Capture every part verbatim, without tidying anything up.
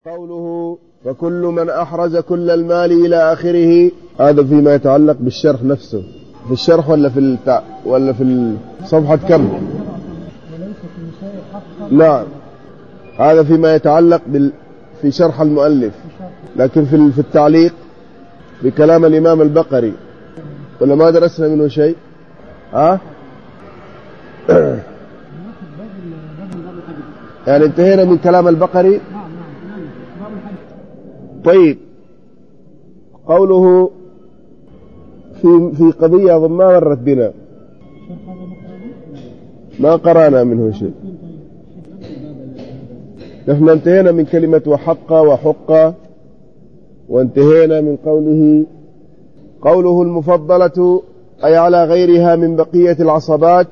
قوله فكل من أحرز كل المال إلى آخره، هذا فيما يتعلق بالشرح نفسه. في الشرح ولا في التع... ولا في صفحة كم؟ نعم، هذا فيما يتعلق بال... في شرح المؤلف، لكن في في التعليق بكلام الإمام البقري ولا ما درسنا منه شيء؟ ها؟ يعني انتهينا من كلام البقري. طيب، قوله في في قضية أظن ما مرت بنا، ما قرأنا منه شيء. نحن انتهينا من كلمة وحق وحق، وانتهينا من قوله قوله المفضلة أي على غيرها من بقية العصبات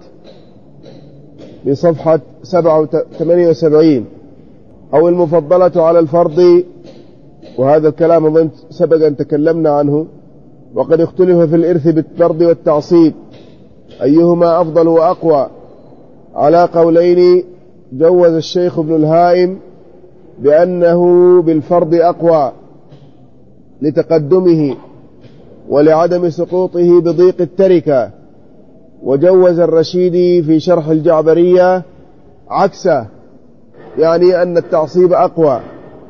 بصفحة سبعة وثمانية وسبعين، أو المفضلة على الفرض، وهذا الكلام أظن سبق أن تكلمنا عنه. وقد اختلف في الإرث بالفرض والتعصيب أيهما أفضل وأقوى، على قولين. جوز الشيخ ابن الهائم بأنه بالفرض أقوى لتقدمه ولعدم سقوطه بضيق التركة، وجوز الرشيدي في شرح الجعبرية عكسه، يعني أن التعصيب أقوى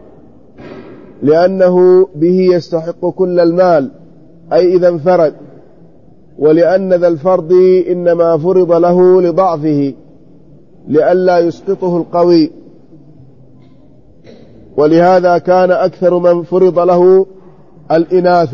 لأنه به يستحق كل المال، أي إذا انفرد، ولأن ذا الفرض إنما فرض له لضعفه لئلا يسقطه القوي، ولهذا كان أكثر من فرض له الإناث،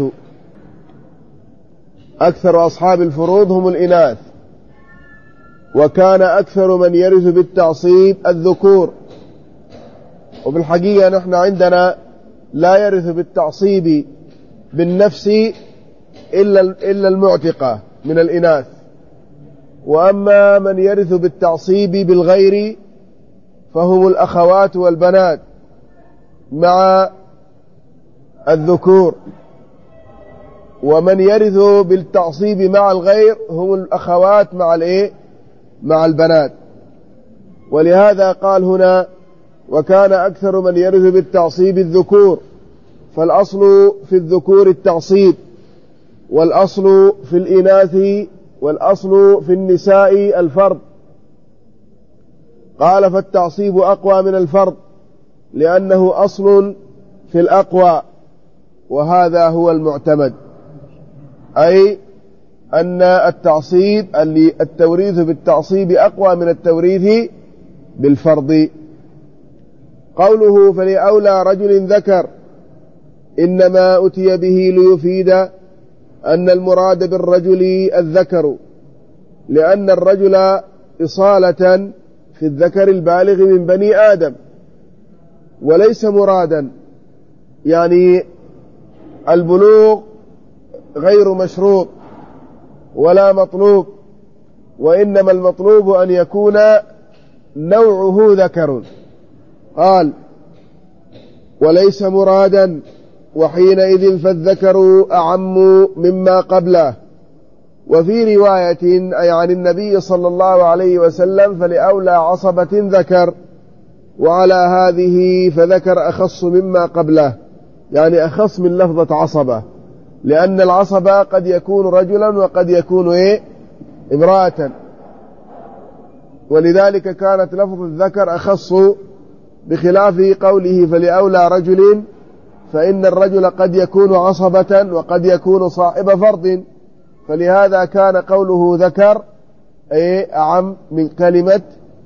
أكثر أصحاب الفروض هم الإناث، وكان أكثر من يرث بالتعصيب الذكور. وفي الحقيقة نحن عندنا لا يرث بالتعصيب بالنفس إلا إلا المعتقة من الإناث، وأما من يرث بالتعصيب بالغير فهم الأخوات والبنات مع الذكور، ومن يرث بالتعصيب مع الغير هم الأخوات مع الإيه؟ مع البنات. ولهذا قال هنا وكان أكثر من يرث بالتعصيب الذكور، فالأصل في الذكور التعصيب، والأصل في الإناث والأصل في النساء الفرض. قال فالتعصيب أقوى من الفرض لأنه أصل في الأقوى، وهذا هو المعتمد، أي أن التعصيب التوريث بالتعصيب أقوى من التوريث بالفرض. قوله فلأولى رجل ذكر إنما أتي به ليفيد أن المراد بالرجل الذكر، لأن الرجل إصالة في الذكر البالغ من بني آدم، وليس مرادا، يعني البلوغ غير مشروط ولا مطلوب، وإنما المطلوب أن يكون نوعه ذكر. قال وليس مرادا، وحينئذ فالذكر أعم مما قبله. وفي رواية أي عن النبي صلى الله عليه وسلم فلأولى عصبة ذكر، وعلى هذه فذكر أخص مما قبله، يعني أخص من لفظة عصبة، لأن العصبة قد يكون رجلا وقد يكون إيه؟ امرأة، ولذلك كانت لفظ الذكر أخص، بخلاف قوله فلأولى رجل، فإن الرجل قد يكون عصبة وقد يكون صاحب فرض، فلهذا كان قوله ذكر أي أعم من كلمة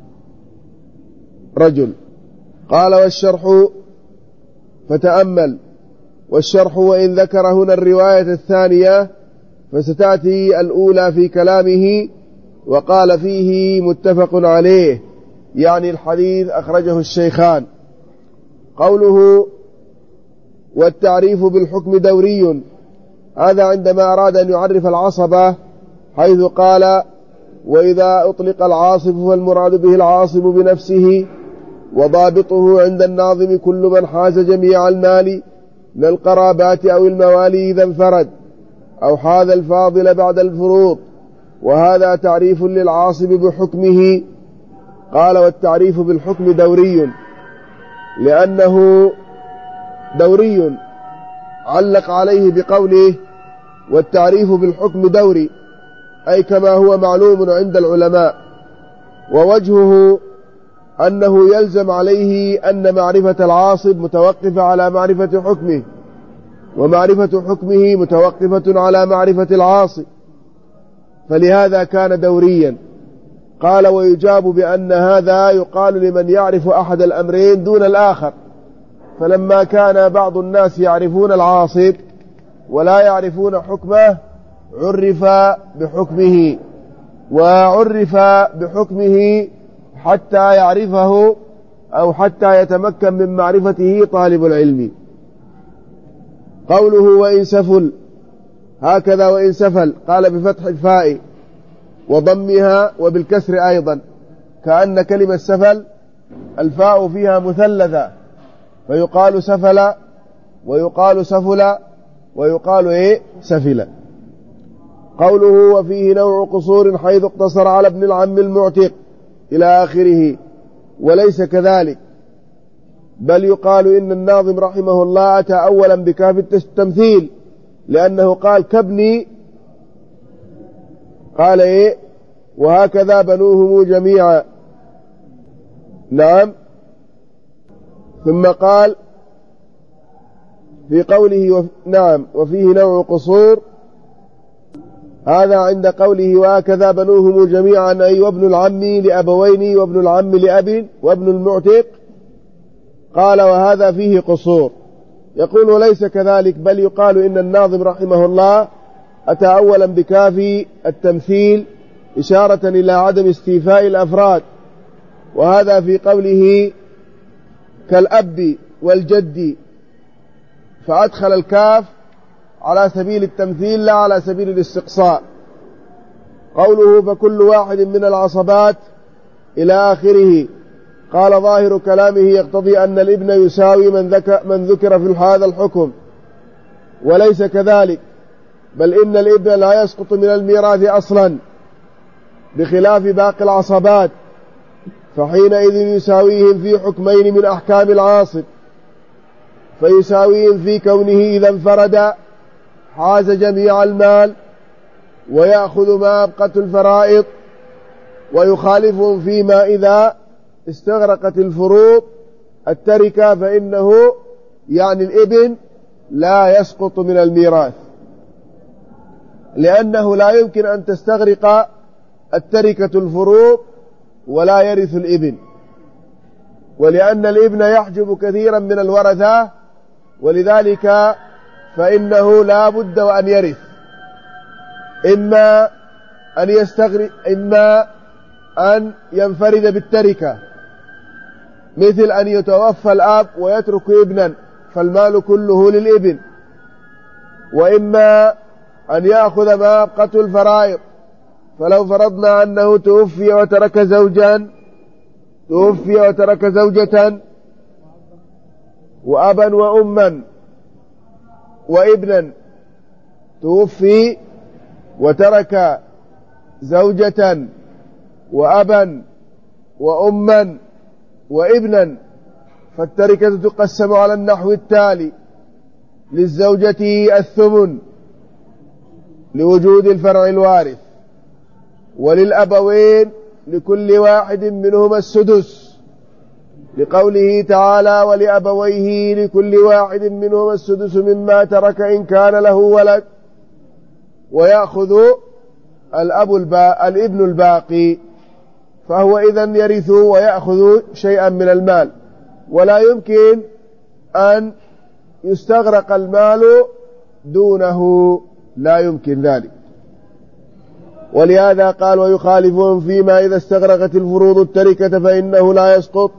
رجل. قال والشرح فتأمل، والشرح وإن ذكر هنا الرواية الثانية فستأتي الأولى في كلامه، وقال فيه متفق عليه، يعني الحديث أخرجه الشيخان. قوله والتعريف بالحكم دوري، هذا عندما أراد أن يعرف العصبة، حيث قال وإذا أطلق العاصب فالمراد به العاصب بنفسه، وضابطه عند الناظم كل من حاز جميع المال من القرابات أو الموالي إذا انفرد، أو حاز الفاضل بعد الفروض، وهذا تعريف للعاصب بحكمه. قال والتعريف بالحكم دوري لأنه دوري، علق عليه بقوله: والتعريف بالحكم دوري، أي كما هو معلوم عند العلماء. ووجهه أنه يلزم عليه أن معرفة العاصب متوقفة على معرفة حكمه، ومعرفة حكمه متوقفة على معرفة العاصب، فلهذا كان دوريا. قال: ويجاب بأن هذا يقال لمن يعرف أحد الأمرين دون الآخر، فلما كان بعض الناس يعرفون العاصب ولا يعرفون حكمه عرف بحكمه، وعرف بحكمه حتى يعرفه أو حتى يتمكن من معرفته طالب العلم. قوله: وإن سفل، هكذا وإن سفل، قال بفتح الفاء وضمها وبالكسر أيضا، كأن كلمة سفل الفاء فيها مثلثة، فيقال سفل ويقال سفل ويقال إيه سفل. قوله: وفيه نوع قصور حيث اقتصر على ابن العم المعتق إلى آخره، وليس كذلك، بل يقال إن الناظم رحمه الله أتى أولا بكاف التمثيل، لأنه قال: كابني، قال إيه وهكذا بنوهم جميعا. نعم. ثم قال في قوله وف... نعم وفيه نوع قصور، هذا عند قوله وهكذا بنوهم جميعا، أي وابن العم لأبوين وابن العم لأب وابن المعتق. قال: وهذا فيه قصور. يقول: وليس كذلك، بل يقال إن الناظم رحمه الله أتى أولا بكاف التمثيل إشارة إلى عدم استيفاء الأفراد، وهذا في قوله كالأب والجد، فأدخل الكاف على سبيل التمثيل لا على سبيل الاستقصاء. قوله: فكل واحد من العصبات إلى آخره، قال: ظاهر كلامه يقتضي أن الابن يساوي من ذكر, من ذكر في هذا الحكم، وليس كذلك، بل إن الابن لا يسقط من الميراث أصلا بخلاف باقي العصبات، فحينئذ يساويهم في حكمين من أحكام العاصب، فيساويهم في كونه إذا انفرد حاز جميع المال ويأخذ ما أبقت الفرائض، ويخالفهم فيما إذا استغرقت الفروض التركة، فإنه يعني الابن لا يسقط من الميراث، لأنه لا يمكن أن تستغرق التركة الفروض ولا يرث الابن، ولأن الابن يحجب كثيرا من الورثة، ولذلك فإنه لا بد وأن يرث، إما أن يستغرق إما أن ينفرد بالتركة، مثل أن يتوفى الأب ويترك ابنا فالمال كله للابن، وإما أن يأخذ ما أبقت الفرائض، فلو فرضنا أنه توفي وترك زوجا توفي وترك زوجة وأبا وأما وابنا، توفي وترك زوجة وأبا وأما وابنا، فالتركة تقسم على النحو التالي: للزوجة الثمن لوجود الفرع الوارث، وللأبوين لكل واحد منهما السدس، لقوله تعالى: ولأبويه لكل واحد منهما السدس مما ترك إن كان له ولد، ويأخذ الأب البا... الابن الباقي، فهو إذن يرث ويأخذ شيئا من المال، ولا يمكن أن يستغرق المال دونه، لا يمكن ذلك. ولهذا قال: ويخالفهم فيما إذا استغرقت الفروض التركة فإنه لا يسقط،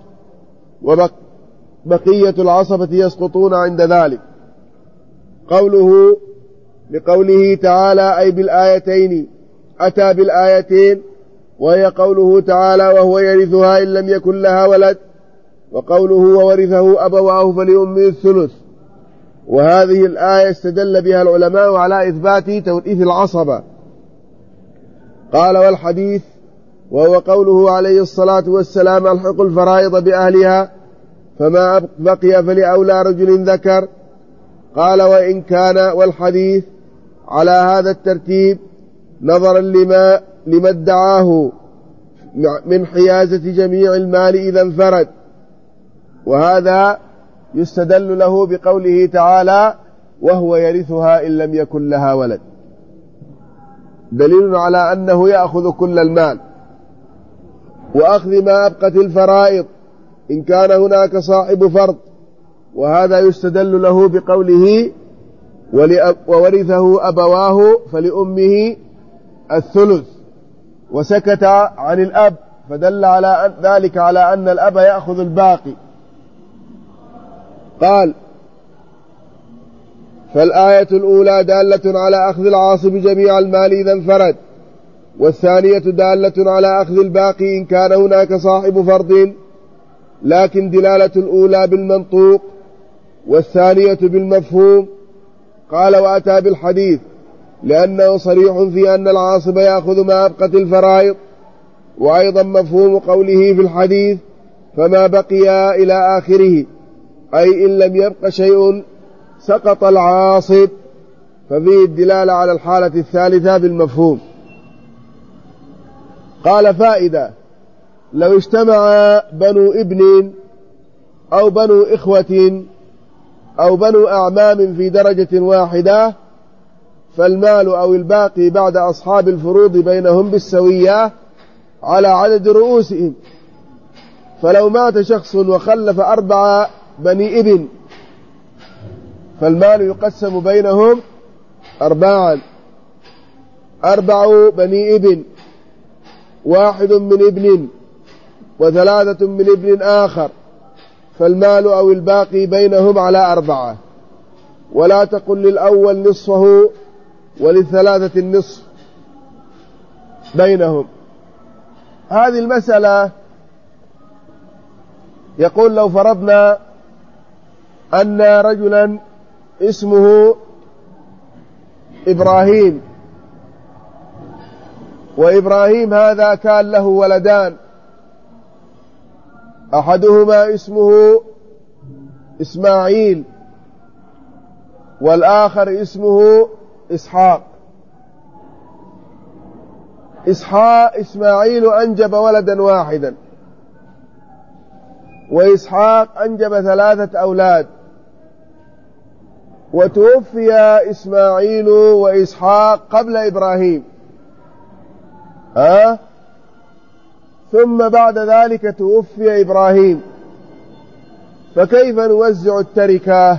وبقية العصبة يسقطون عند ذلك. قوله لقوله تعالى أي بالآيتين، أتى بالآيتين، وهي قوله تعالى: وهو يرثها إن لم يكن لها ولد، وقوله: وورثه أبواه فلأمه الثلث. وهذه الآية استدل بها العلماء على إثبات توريث العصبة. قال: والحديث وهو قوله عليه الصلاة والسلام: ألحق الفرائض بأهلها، فما بقي فلأولى رجل ذكر. قال وإن كان والحديث على هذا الترتيب نظرا لما, لما ادعاه من حيازة جميع المال إذا انفرد، وهذا يستدل له بقوله تعالى وهو يرثها إن لم يكن لها ولد، دليل على أنه يأخذ كل المال. وأخذ ما أبقت الفرائض إن كان هناك صاحب فرض، وهذا يستدل له بقوله وورثه أبواه فلأمه الثلث، وسكت عن الأب فدل على ذلك على أن الأب يأخذ الباقي. قال فالآية الأولى دالة على أخذ العاصب جميع المال إذا انفرد، والثانية دالة على أخذ الباقي إن كان هناك صاحب فرض، لكن دلالة الأولى بالمنطوق والثانية بالمفهوم. قال وأتى بالحديث لأنه صريح في أن العاصب يأخذ ما أبقت الفرائض، وأيضا مفهوم قوله في الحديث فما بقي إلى آخره، أي إن لم يبق شيء سقط العاصب، ففيه الدلالة على الحالة الثالثة بالمفهوم. قال فائدة: لو اجتمع بنو ابن أو بنو إخوة أو بنو أعمام في درجة واحدة فالمال أو الباقي بعد أصحاب الفروض بينهم بالسوية على عدد رؤوسهم. فلو مات شخص وخلف أربع بني ابن فالمال يقسم بينهم أرباعا، أربع بني ابن، واحد من ابن وثلاثة من ابن آخر، فالمال أو الباقي بينهم على أربعة. ولا تقل للأول نصفه وللثلاثة النصف بينهم. هذه المسألة يقول لو فرضنا أن رجلا اسمه إبراهيم، وإبراهيم هذا كان له ولدان، أحدهما اسمه إسماعيل والآخر اسمه إسحاق. إسحاق إسماعيل أنجب ولدا واحدا، وإسحاق أنجب ثلاثة أولاد، وتوفي إسماعيل وإسحاق قبل إبراهيم، أه؟ ثم بعد ذلك توفي إبراهيم، فكيف نوزع التركة؟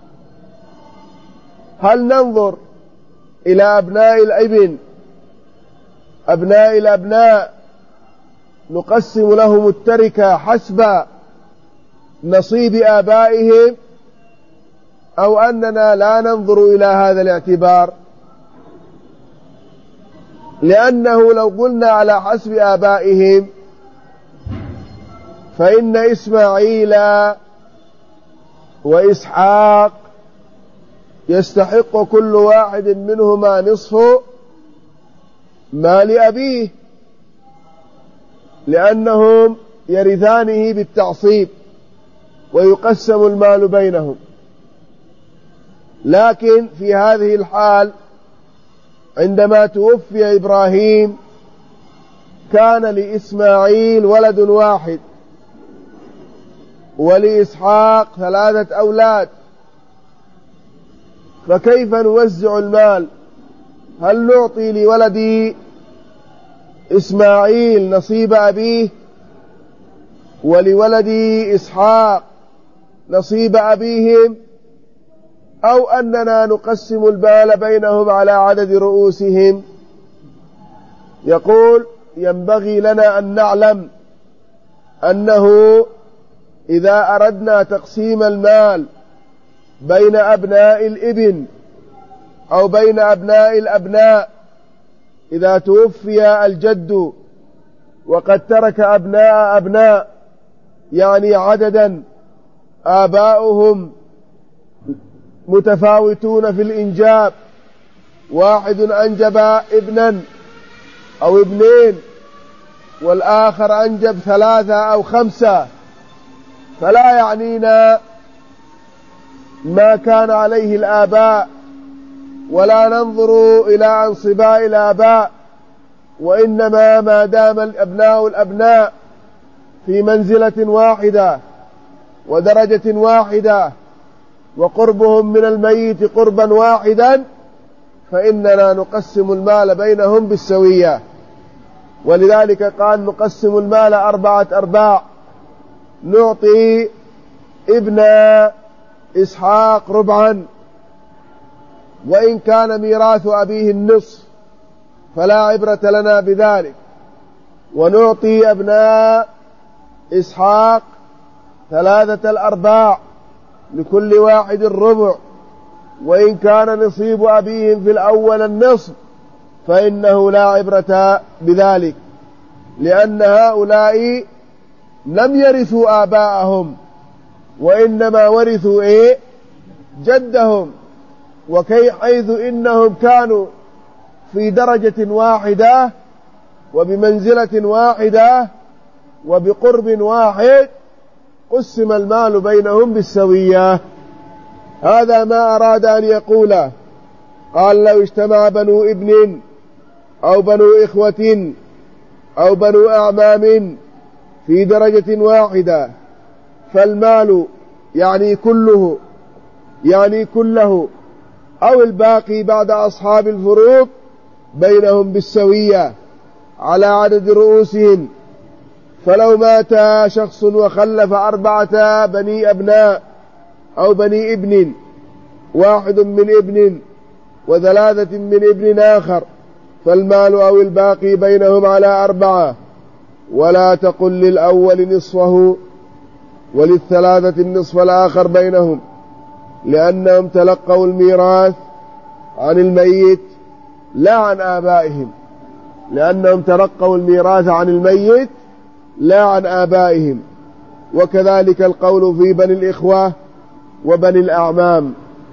هل ننظر إلى أبناء الابن أبناء الأبناء نقسم لهم التركة حسب نصيب آبائهم، أو أننا لا ننظر إلى هذا الاعتبار؟ لأنه لو قلنا على حسب آبائهم فإن إسماعيل وإسحاق يستحق كل واحد منهما نصف مال أبيه، لأنهم يرثانه بالتعصيب ويقسم المال بينهم. لكن في هذه الحال عندما توفي إبراهيم كان لإسماعيل ولد واحد ولإسحاق ثلاثة أولاد، فكيف نوزع المال؟ هل نعطي لولد إسماعيل نصيب أبيه ولولد إسحاق نصيب أبيهم، أو أننا نقسم المال بينهم على عدد رؤوسهم؟ يقول ينبغي لنا أن نعلم أنه إذا أردنا تقسيم المال بين أبناء الابن أو بين أبناء الأبناء، إذا توفي الجد وقد ترك أبناء أبناء، يعني عددا آباؤهم متفاوتون في الإنجاب، واحد أنجب ابنا أو ابنين والآخر أنجب ثلاثة أو خمسة، فلا يعنينا ما كان عليه الآباء، ولا ننظر إلى أنصباء الآباء، وإنما ما دام الأبناء الأبناء في منزلة واحدة ودرجة واحدة وقربهم من الميت قربا واحدا فإننا نقسم المال بينهم بالسوية. ولذلك قال نقسم المال أربعة أرباع، نعطي ابن إسحاق ربعا وإن كان ميراث أبيه النصف فلا عبرة لنا بذلك، ونعطي أبناء إسحاق ثلاثة الأرباع لكل واحد الربع وإن كان نصيب أبيهم في الأول النصف فإنه لا عبرة بذلك، لأن هؤلاء لم يرثوا آباءهم وإنما ورثوا إيه؟ جدهم، وكي حيث إنهم كانوا في درجة واحدة وبمنزلة واحدة وبقرب واحد قسم المال بينهم بالسوية. هذا ما أراد أن يقوله. قال لو اجتمع بنو ابن أو بنو إخوة أو بنو أعمام في درجة واحدة فالمال يعني كله يعني كله أو الباقي بعد أصحاب الفروض بينهم بالسوية على عدد رؤوسهم. فلو مات شخص وخلف أربعة بني أبناء أو بني ابن، واحد من ابن وثلاثة من ابن آخر، فالمال أو الباقي بينهم على أربعة، ولا تقل للأول نصفه وللثلاثة النصف الآخر بينهم، لأنهم تلقوا الميراث عن الميت لا عن آبائهم لأنهم تلقوا الميراث عن الميت لا عن آبائهم. وكذلك القول في بني الإخوة وبني الأعمام.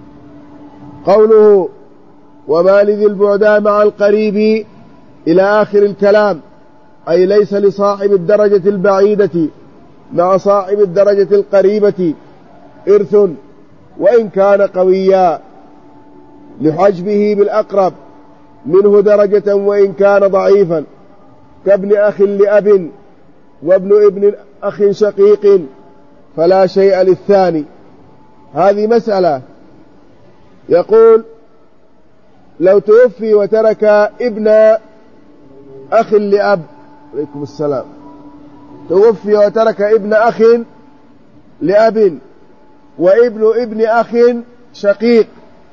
قوله وما لذي البعدى مع القريب إلى آخر الكلام، أي ليس لصاحب الدرجة البعيدة مع صاحب الدرجة القريبة إرث وإن كان قويا لحجبه بالأقرب منه درجة وإن كان ضعيفا، كابن أخ لأب وابن ابن أخ شقيق فلا شيء للثاني. هذه مسألة. يقول لو توفي وترك ابن أخ لأب، عليكم السلام، توفي وترك ابن أخ لأب وابن ابن أخ شقيق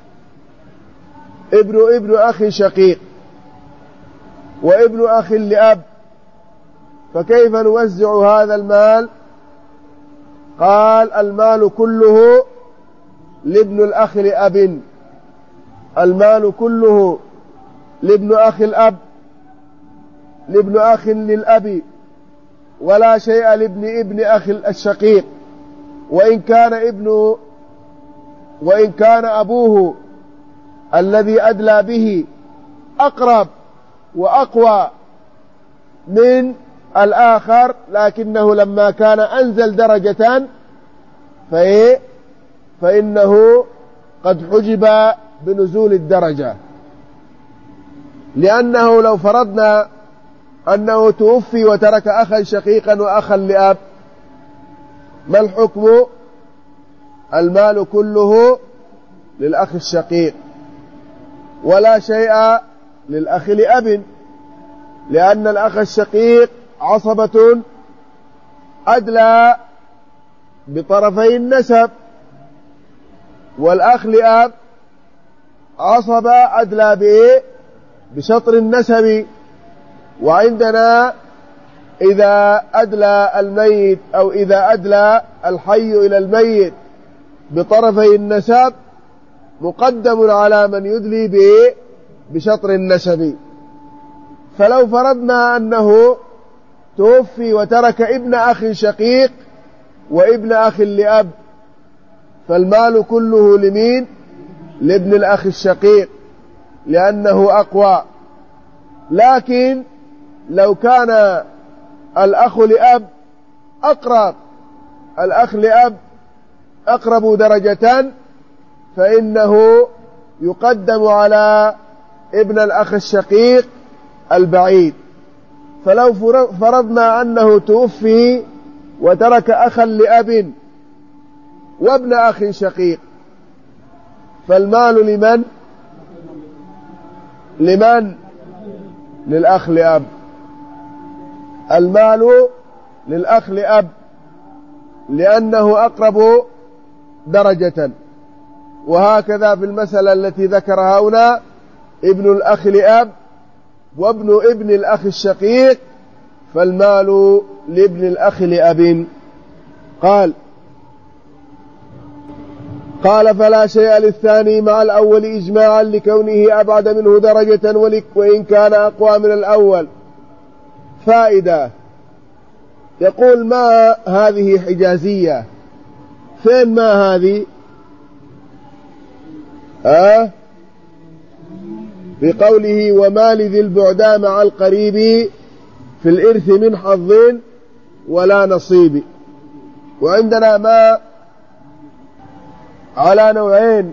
ابن ابن أخ شقيق وابن أخ لأب، فكيف نوزع هذا المال؟ قال المال كله لابن الأخ لأب، المال كله لابن أخ الأب لابن أخ للأب، ولا شيء لابن ابن أخ الشقيق، وإن كان ابن وإن كان أبوه الذي أدلى به أقرب وأقوى من الآخر، لكنه لما كان أنزل درجة فإيه فإنه قد حجب بنزول الدرجة. لأنه لو فرضنا أنه توفي وترك أخا شقيقا وأخا لأب، ما الحكم؟ المال كله للأخ الشقيق ولا شيء للأخ لأب، لأن الأخ الشقيق عصبة أدلى بطرفي النسب، والأخ لأب عصبة أدلى بإيه؟ بشطر النسب. وعندنا إذا أدلى الميت أو إذا أدلى الحي إلى الميت بطرفي النسب مقدم على من يدلي بإيه؟ بشطر النسب. فلو فرضنا أنه توفي وترك ابن أخ شقيق وابن أخ لأب، فالمال كله لمين؟ لابن الأخ الشقيق لأنه أقوى. لكن لو كان الأخ لأب أقرب الأخ لأب أقرب درجة فإنه يقدم على ابن الأخ الشقيق البعيد. فلو فرضنا أنه توفي وترك أخا لأب وابن أخ شقيق، فالمال لمن؟ لمن؟ للأخ لأب. المال للأخ لأب لأنه أقرب درجة. وهكذا في المسألة التي ذكرها هنا ابن الأخ لأب وابن ابن الأخ الشقيق، فالمال لابن الأخ لأب. قال قال فلا شيء للثاني مع الأول إجماعا لكونه أبعد منه درجة وإن كان أقوى من الأول. فائدة. يقول ما هذه حجازية، فين ما هذه؟ أه؟ بقوله وما لذي البعدى مع القريب في الإرث من حظ ولا نصيب. وعندنا ما على نوعين: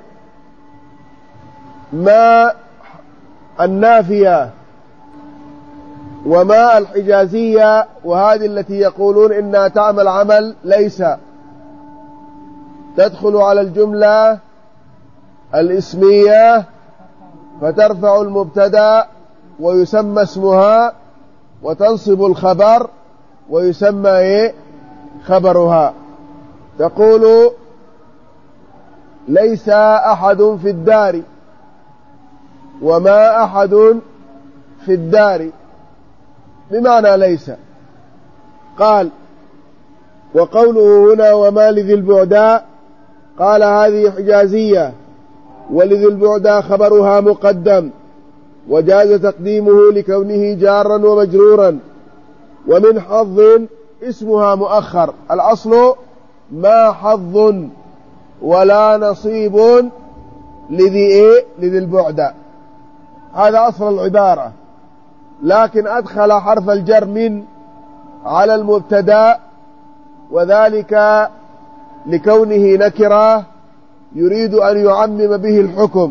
ما النافية وما الحجازية، وهذه التي يقولون إنها تعمل عمل ليس، تدخل على الجملة الاسمية فترفع المبتدأ ويسمى اسمها، وتنصب الخبر ويسمى إيه؟ خبرها. تقول ليس أحد في الدار وما أحد في الدار، بمعنى ليس. قال وقوله هنا وما لذي البعدى، قال هذه حجازية، ولذي البعدى خبرها مقدم، وجاز تقديمه لكونه جارا ومجرورا. ومن حظ اسمها مؤخر، الأصل ما حظ ولا نصيب لذي إيه؟ لذي البعدى، هذا أصل العبارة. لكن أدخل حرف الجر من على المبتدأ، وذلك لكونه نكرة يريد أن يعمم به الحكم،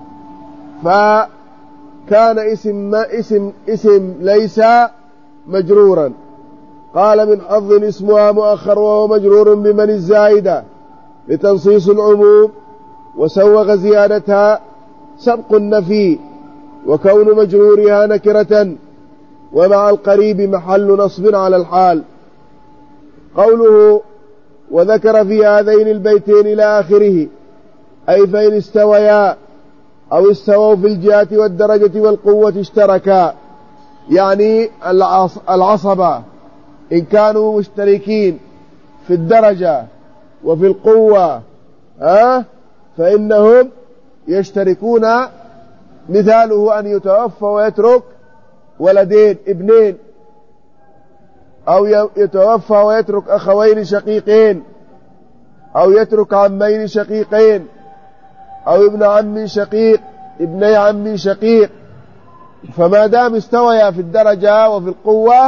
فكان اسم اسم اسم ليس مجرورا. قال من حظ اسمها مؤخر وهو مجرور بمن الزائدة لتنصيص العموم، وسوغ زيادتها سبق النفي وكون مجرورها نكرة، ومع القريب محل نصب على الحال. قوله وذكر في هذين البيتين إلى آخره، أي فإن استويا أو استووا في الجهة والدرجة والقوة اشتركا، يعني العصبة إن كانوا مشتركين في الدرجة وفي القوة أه فإنهم يشتركون. مثاله أن يتوفى ويترك ولدين ابنين، أو يتوفى ويترك أخوين شقيقين، أو يترك عمين شقيقين، أو ابن عم شقيق ابني عم شقيق. فما دام استويا في الدرجة وفي القوة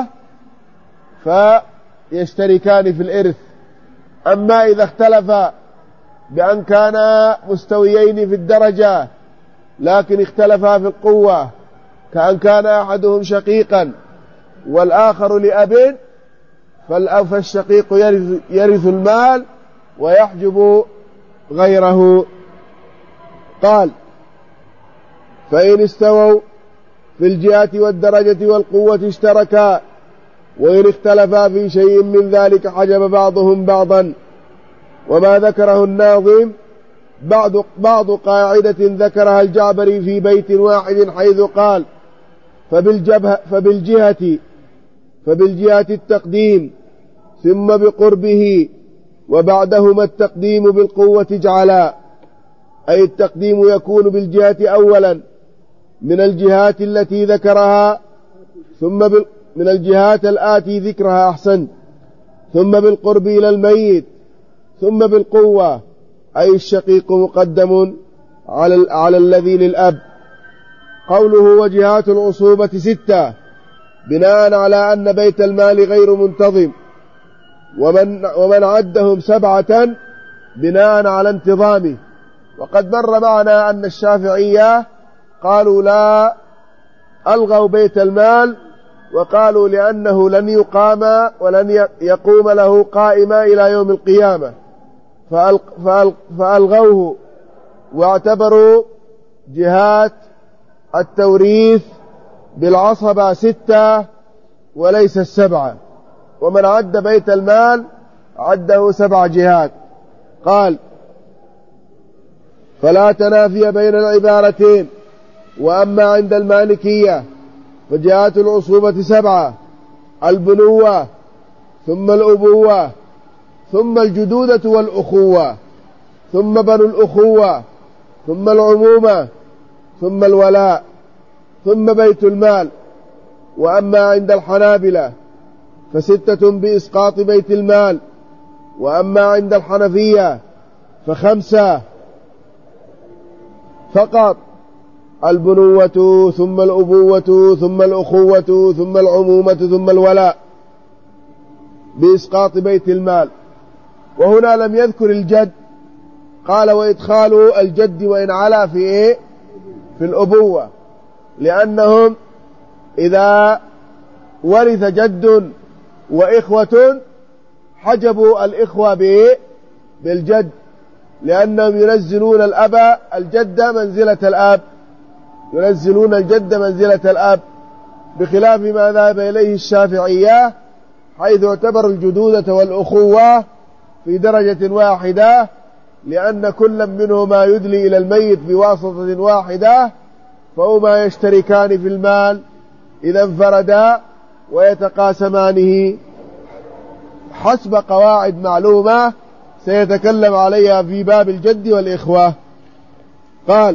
فيشتركان في الإرث. أما إذا اختلفا بأن كانا مستويين في الدرجة لكن اختلفا في القوة، كأن كان أحدهم شقيقا والآخر لأب، فالأب فالشقيق يرث, يرث المال ويحجب غيره. قال فإن استووا في الجهة والدرجة والقوة اشتركا، وإن اختلفا في شيء من ذلك حجب بعضهم بعضا. وما ذكره الناظم بعض, بعض قاعدة ذكرها الجعبري في بيت واحد، حيث قال فبالجبهة فبالجهة فبالجهة التقديم ثم بقربه، وبعدهما التقديم بالقوة اجعلا. أي التقديم يكون بالجهة أولا من الجهات التي ذكرها، ثم بال من الجهات الآتي ذكرها أحسن، ثم بالقرب إلى الميت، ثم بالقوة، أي الشقيق مقدم على, على الذي للأب. قوله وجهات العصوبة ستة، بناء على أن بيت المال غير منتظم، ومن, ومن عدهم سبعة بناء على انتظامه. وقد مر معنا أن الشافعية قالوا لا ألغوا بيت المال، وقالوا لأنه لن يقام ولن يقوم له قائمة إلى يوم القيامة، فألغوه واعتبروا جهات التوريث بالعصبة ستة وليس السبعة، ومن عد بيت المال عده سبع جهات. قال فلا تنافي بين العبارتين. وأما عند المالكية فجهات العصوبة سبعة: البنوة، ثم الأبوة، ثم الجدودة والأخوة، ثم بنو الأخوة، ثم العمومة، ثم الولاء، ثم بيت المال. وأما عند الحنابلة فستة بإسقاط بيت المال. وأما عند الحنفية فخمسة فقط: البنوة، ثم الأبوة، ثم الأخوة، ثم العمومة، ثم الولاء بإسقاط بيت المال. وهنا لم يذكر الجد، قال وإدخال الجد وإن علا في إيه؟ في الأبوة، لأنهم إذا ورث جد وإخوة حجبوا الإخوة بإيه؟ بالجد، لأنهم ينزلون الأب الجد منزلة الأب، ينزلون الجد منزلة الأب، بخلاف ما ذهب إليه الشافعية، حيث اعتبر الجدودة والأخوة في درجة واحدة، لأن كل منهما يدلي إلى الميت بواسطة واحدة، فهما يشتركان في المال إذا انفردا ويتقاسمانه حسب قواعد معلومة سيتكلم عليها في باب الجد والإخوة. قال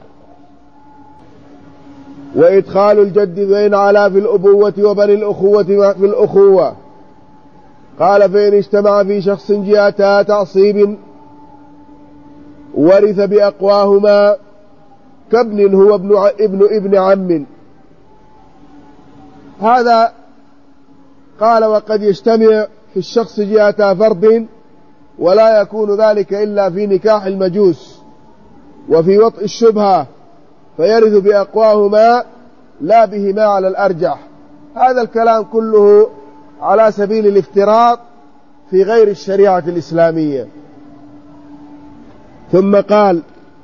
وإدخال الجد بين علا في الأبوة وبني الأخوة في الأخوة. قال فإن اجتمع في شخص جهتا تعصيب ورث بأقواهما كابن هو ابن, ابن ابن عم. هذا قال وقد يجتمع في الشخص جهتا فرض، ولا يكون ذلك إلا في نكاح المجوس وفي وطء الشبهة، فيرث بأقواهما لا بهما على الأرجح. هذا الكلام كله على سبيل الافتراض في غير الشريعة الإسلامية. ثم قال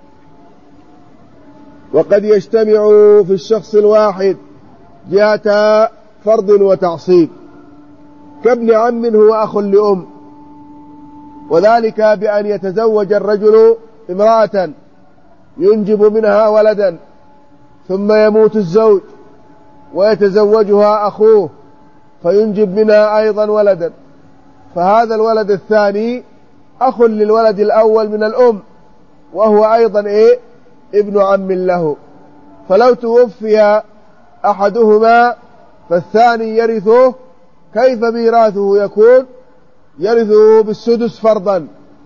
وقد يجتمع في الشخص الواحد جهة فرض وتعصيب كابن عم هو أخ لأم، وذلك بأن يتزوج الرجل امرأة ينجب منها ولدا، ثم يموت الزوج ويتزوجها أخوه فينجب منها أيضا ولدا، فهذا الولد الثاني أخ للولد الأول من الأم، وهو أيضا إيه؟ ابن عم له. فلو توفي أحدهما فالثاني يرثه، كيف ميراثه يكون؟ يرثه بالسدس فرضا،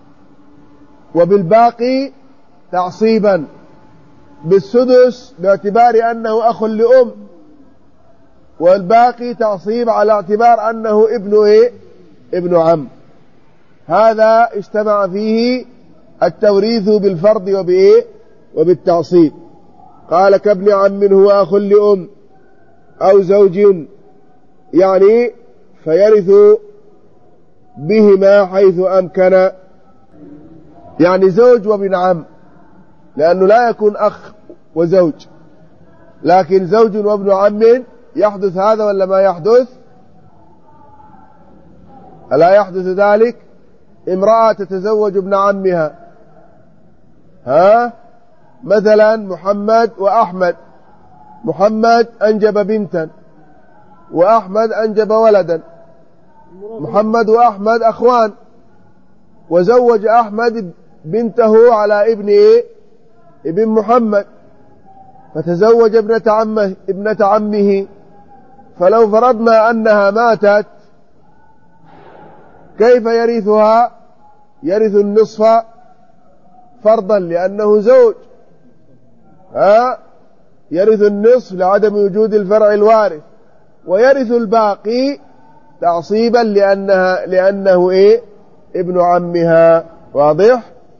وبالباقي تعصيبا، بالسدس باعتبار أنه أخ لأم، والباقي تعصيب على اعتبار أنه ابن إيه؟ ابن عم. هذا اجتمع فيه التوريث بالفرض وبإيه؟ وبالتعصيب. قال كابن عم هو أخ لأم أو زوج، يعني فيرث بهما حيث أمكن، يعني زوج وابن عم، لأنه لا يكون أخ وزوج، لكن زوج وابن عم يحدث هذا ولا ما يحدث؟ ألا يحدث ذلك؟ امرأة تتزوج ابن عمها، ها مثلا محمد وأحمد، محمد أنجب بنتا وأحمد أنجب ولدا، محمد وأحمد أخوان، وزوج أحمد بنته على ابن إيه؟ ابن محمد، فتزوج ابنة عمه ابنة عمه. فلو فرضنا أنها ماتت كيف يرثها؟ يرث النصف فرضا لأنه زوج، ها يرث النصف لعدم وجود الفرع الوارث، ويرث الباقي تعصيبا لأنها لأنه إيه ابن عمها. واضح؟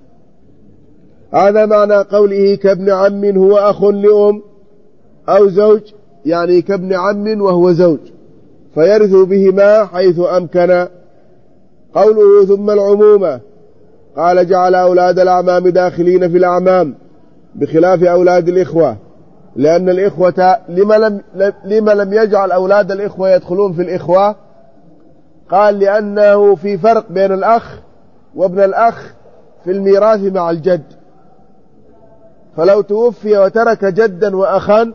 هذا معنى قوله كابن عم هو أخ لأم أو زوج، يعني كابن عم وهو زوج فيرث بهما حيث أمكن. قوله ثم العمومة، قال جعل أولاد الأعمام داخلين في الأعمام بخلاف أولاد الإخوة، لأن الإخوة لما لم, لما لم يجعل أولاد الإخوة يدخلون في الإخوة؟ قال لأنه في فرق بين الأخ وابن الأخ في الميراث مع الجد، فلو توفي وترك جدا وأخا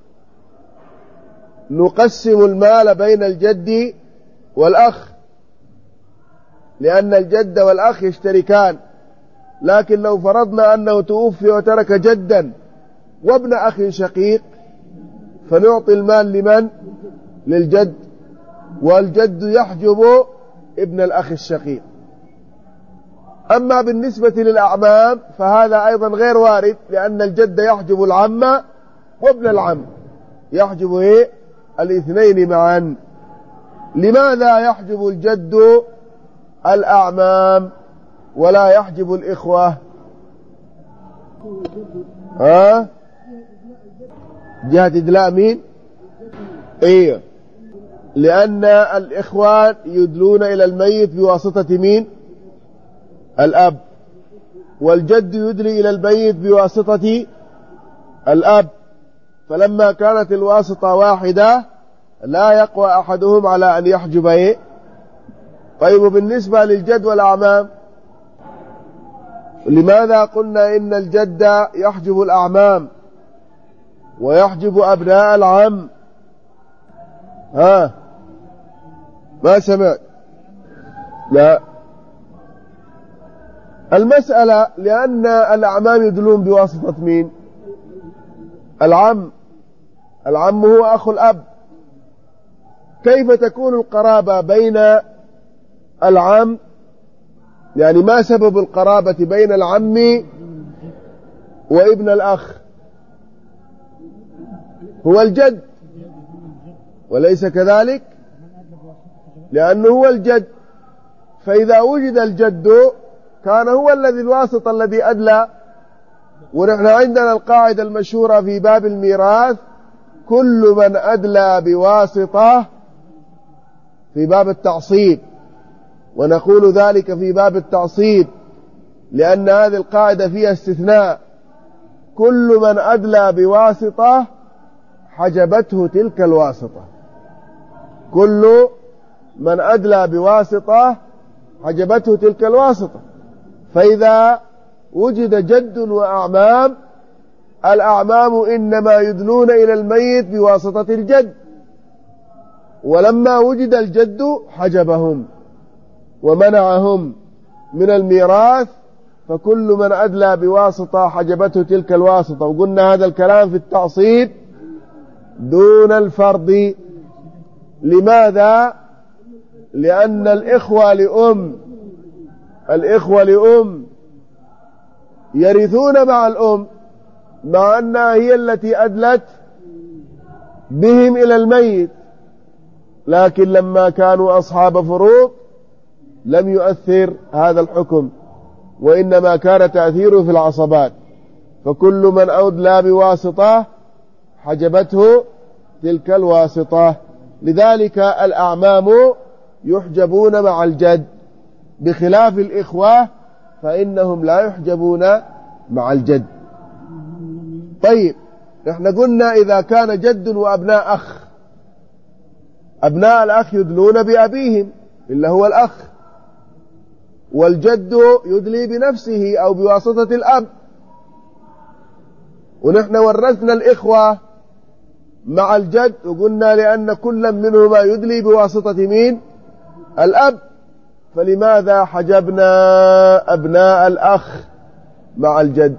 نقسم المال بين الجد والأخ، لأن الجد والأخ يشتركان. لكن لو فرضنا أنه توفي وترك جدا وابن أخ شقيق فنعطي المال لمن؟ للجد، والجد يحجب ابن الأخ الشقيق. أما بالنسبة للأعمام فهذا أيضا غير وارد، لأن الجد يحجب العم وابن العم، يحجب إيه؟ الاثنين معا. لماذا يحجب الجد الأعمام ولا يحجب الإخوة؟ ها؟ جهة إدلاء مين؟ إيه، لأن الإخوان يدلون إلى الميت بواسطة مين؟ الأب، والجد يدلي إلى الميت بواسطة الأب، فلما كانت الواسطة واحدة لا يقوى أحدهم على أن يحجب إيه؟ طيب بالنسبة للجد والأعمام لماذا قلنا إن الجد يحجب الأعمام ويحجب أبناء العم؟ ها ما سمعت؟ لا، المسألة لأن الأعمام يدلون بواسطة مين؟ العم، العم هو أخو الأب. كيف تكون القرابة بين العم؟ يعني ما سبب القرابة بين العم وابن الأخ؟ هو الجد، وليس كذلك؟ لأنه هو الجد، فإذا وجد الجد كان هو الذي الواسط الذي أدلى. ونحن عندنا القاعدة المشهورة في باب الميراث: كل من أدلى بواسطة في باب التعصيب، ونقول ذلك في باب التعصيب لأن هذه القاعدة فيها استثناء. كل من أدلى بواسطة حجبته تلك الواسطة، كل من أدلى بواسطة حجبته تلك الواسطة. فإذا وجد جد وأعمام، الأعمام إنما يدلون إلى الميت بواسطة الجد، ولما وجد الجد حجبهم ومنعهم من الميراث، فكل من أدلى بواسطة حجبته تلك الواسطة. وقلنا هذا الكلام في التعصيب دون الفرض. لماذا؟ لأن الإخوة لأم الإخوة لأم يرثون مع الأم، مع أنها هي التي أدلت بهم إلى الميت، لكن لما كانوا أصحاب فروض لم يؤثر هذا الحكم، وإنما كان تأثيره في العصبات. فكل من أدلى بواسطة حجبته تلك الواسطة. لذلك الأعمام يحجبون مع الجد، بخلاف الإخوة فإنهم لا يحجبون مع الجد. طيب نحن قلنا إذا كان جد وأبناء أخ، أبناء الأخ يدلون بأبيهم إلا هو الأخ، والجد يدلي بنفسه أو بواسطة الأب. ونحن ورثنا الإخوة مع الجد، وقلنا لأن كل منهما يدلي بواسطة مين؟ الأب. فلماذا حجبنا أبناء الأخ مع الجد؟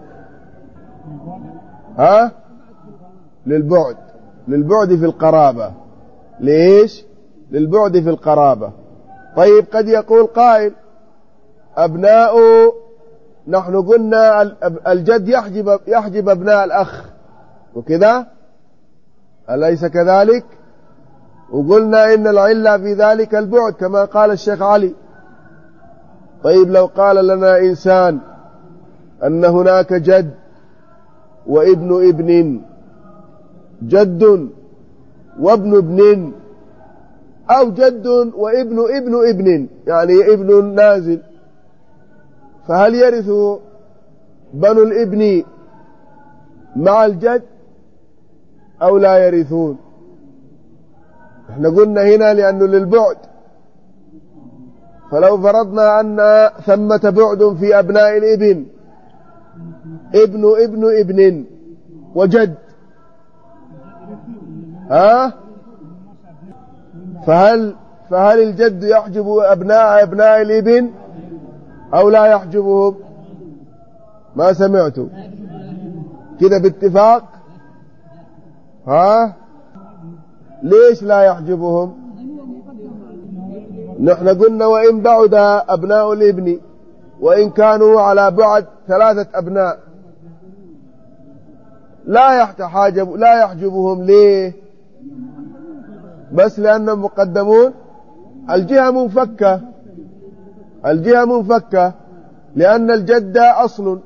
ها؟ للبعد للبعد في القرابة. ليش؟ للبعد في القرابة. طيب قد يقول قائل أبناء، نحن قلنا الجد يحجب, يحجب أبناء الأخ وكذا، أليس كذلك؟ وقلنا إن العلة في ذلك البعد كما قال الشيخ علي. طيب لو قال لنا إنسان أن هناك جد وابن ابن، جد وابن ابن، أو جد وابن ابن ابن، يعني ابن نازل، فهل يرث بنو الابن مع الجد أو لا يرثون؟ احنا قلنا هنا لأنه للبعد، فلو فرضنا أن ثمة بعد في أبناء الابن، ابن ابن ابن وجد، ها فهل فهل الجد يحجب أبناء أبناء الابن أو لا يحجبهم؟ ما سمعتوا كده باتفاق؟ ها ليش لا يحجبهم؟ نحن قلنا وإن بعد أبناء الابن، وإن كانوا على بعد ثلاثة أبناء لا يحتحاجب لا يحجبهم. ليه؟ بس لأنهم مقدمون. الجهة منفكة، الجهة منفكة لأن الجد أصل،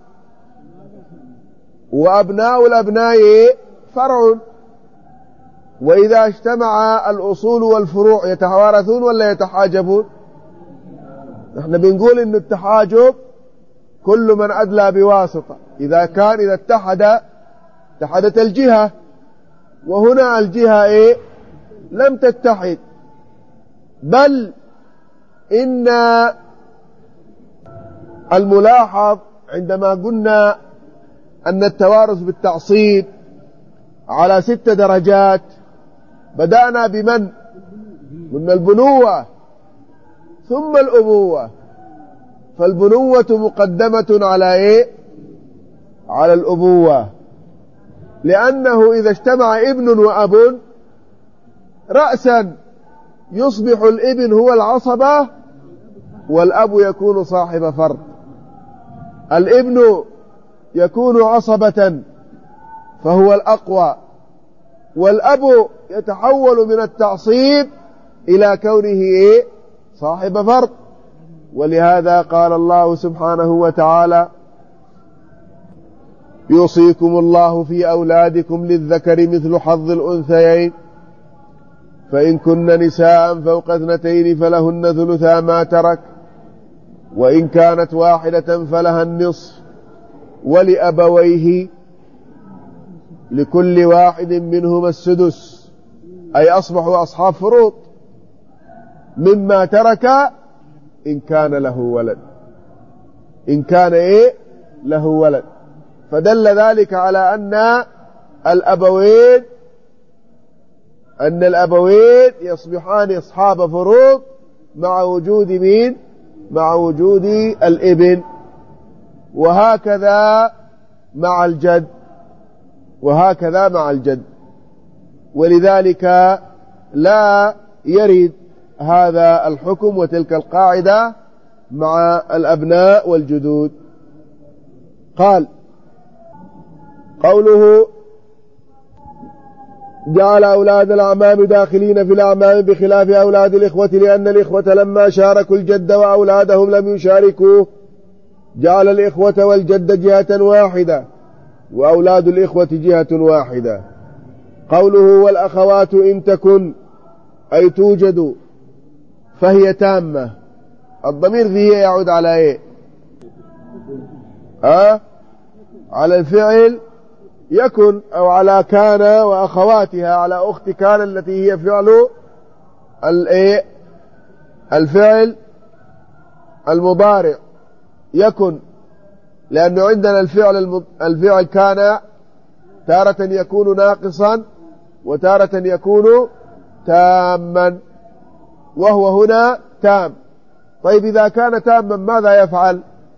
وأبناء الأبناء فرع، وإذا اجتمع الأصول والفروع يتوارثون ولا يتحاجبون؟ نحن بنقول إن التحاجب كل من أدلى بواسطة، إذا كان إذا اتحد اتحدت الجهة، وهنا الجهة إيه؟ لم تتحد، بل إن الملاحظ عندما قلنا أن التوارث بالتعصيب على ست درجات، بدأنا بمن؟ من البنوة ثم الأبوة، فالبنوة مقدمة على إيه؟ على الأبوة، لأنه إذا اجتمع ابن وأب رأسا يصبح الابن هو العصبة والأب يكون صاحب فرض. الابن يكون عصبة فهو الأقوى، والأب يتحول من التعصيب إلى كونه إيه؟ صاحب فرض. ولهذا قال الله سبحانه وتعالى: يوصيكم الله في أولادكم للذكر مثل حظ الأنثيين، فإن كن نساء فوق اثنتين فلهن ثلثا ما ترك، وإن كانت واحدة فلها النصف، ولأبويه لكل واحد منهما السدس، أي أصبحوا أصحاب فروض مما ترك إن كان له ولد، إن كان إيه؟ له ولد. فدل ذلك على أن الأبوين أن الأبوين يصبحان أصحاب فروض مع وجود مين؟ مع وجود الابن. وهكذا مع الجد، وهكذا مع الجد. ولذلك لا يرد هذا الحكم وتلك القاعدة مع الأبناء والجدود. قال قوله: جعل أولاد الأعمام داخلين في الأعمام بخلاف أولاد الإخوة، لأن الإخوة لما شاركوا الجد وأولادهم لم يشاركوه، جعل الإخوة والجد جهة واحدة وأولاد الإخوة جهة واحدة. قوله: والأخوات إن تكن، أي توجد، فهي تامة. الضمير فيه يعود على إيه؟ أه؟ على الفعل يكن، أو على كان وأخواتها، على أخت كان التي هي فعل الإيه؟ الفعل المضارع يكن، لأنه عندنا الفعل الفعل كان تارة يكون ناقصا وتارة يكون تاما، وهو هنا تام. طيب إذا كان تاما ماذا يفعل؟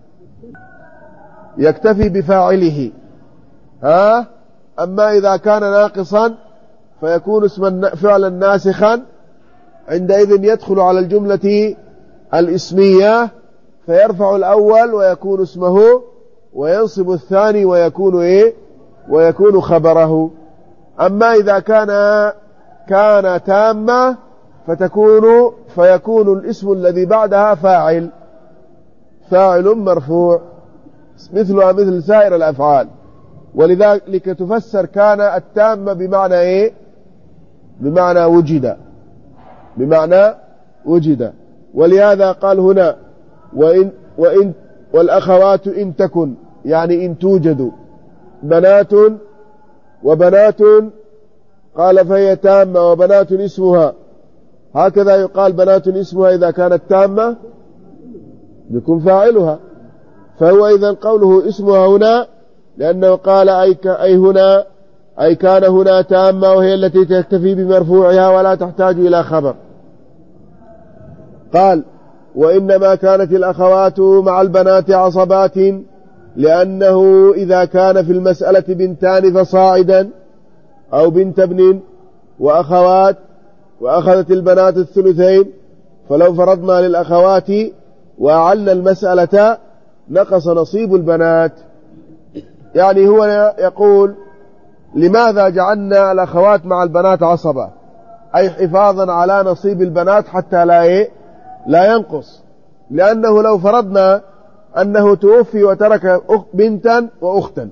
يكتفي بفاعله، ها؟ أما إذا كان ناقصا فيكون اسما فعلا ناسخا، عندئذ يدخل على الجملة الاسمية فيرفع الأول ويكون اسمه، وينصب الثاني ويكون إيه؟ ويكون خبره. أما إذا كان كان تامة فتكون فيكون الاسم الذي بعدها فاعل فاعل مرفوع مثلها مثل سائر الأفعال. ولذلك تفسر كان التامة بمعنى إيه؟ بمعنى وجد بمعنى وجد. ولهذا قال هنا وإن, وإن والأخوات إن تكن يعني إن توجد بنات وبنات قال فهي تامة وبنات اسمها. هكذا يقال بنات اسمها إذا كانت تامة يكون فاعلها. فهو إذن قوله اسمها هنا لأنه قال أي, أي هنا أي كان هنا تامة وهي التي تكتفي بمرفوعها ولا تحتاج إلى خبر. قال وإنما كانت الأخوات مع البنات عصبات لأنه إذا كان في المسألة بنتان فصاعدا أو بنت ابن وأخوات وأخذت البنات الثلثين فلو فرضنا للأخوات وأعلنا المسألة نقص نصيب البنات. يعني هو يقول لماذا جعلنا الأخوات مع البنات عصبة أي حفاظا على نصيب البنات حتى لا إيه؟ لا ينقص. لأنه لو فرضنا أنه توفي وترك بنتا وأختا